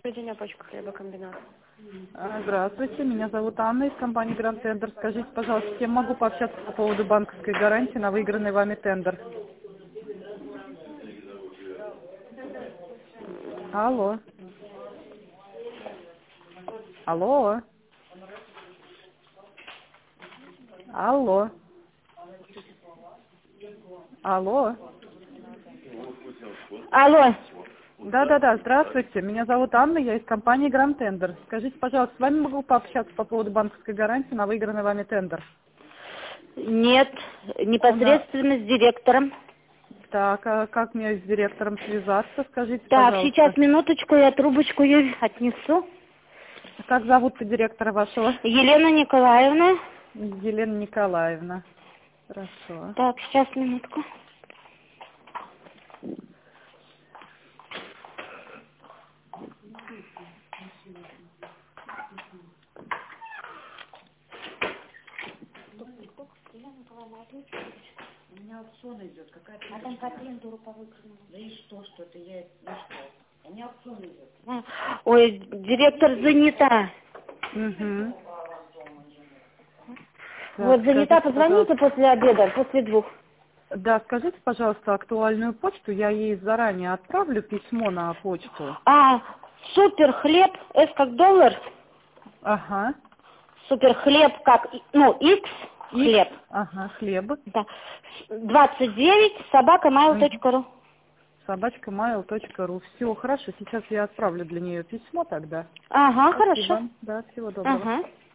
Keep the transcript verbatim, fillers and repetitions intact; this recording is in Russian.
Проведение почка хлебокомбинат. А, Здравствуйте, меня зовут Анна из компании Grand Tender. Скажите, пожалуйста, с кем могу пообщаться по поводу банковской гарантии на выигранный вами тендер? Алло. Алло. Алло. Алло. Алло. Да-да-да, здравствуйте. Меня зовут Анна, я из компании Grand Tender. Скажите, пожалуйста, с вами могу пообщаться по поводу банковской гарантии на выигранный вами тендер? Нет, непосредственно с директором. Так, а как мне с директором связаться, скажите, Так, пожалуйста? сейчас минуточку, я трубочку ей отнесу. Как зовут директора вашего? Елена Николаевна. Елена Николаевна. Хорошо. Так, сейчас минутку. У меня аукцион идет, какая-то... А там по клиентуру по выкройному. Да и что, что это я... Ну что? У меня аукцион идет. Ой, директор занята. Угу. Вот занята, позвоните после обеда, после двух. Да, скажите, пожалуйста, актуальную почту, я ей заранее отправлю письмо на почту. А, супер хлеб, S как доллар. Ага. Супер хлеб как, ну, X, хлеб. Ага, хлеб. Да. двадцать девять собака mail точка ру. собачка mail точка ру. Все, хорошо, сейчас я отправлю для нее письмо тогда. Ага, Спасибо. хорошо. Да, всего доброго. Ага.